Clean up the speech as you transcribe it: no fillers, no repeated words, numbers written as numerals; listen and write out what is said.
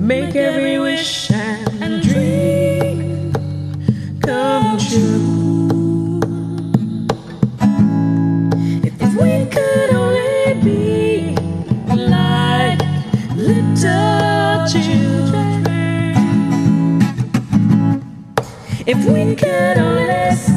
make every wish and dream come true. If we could only be like little children, if we could only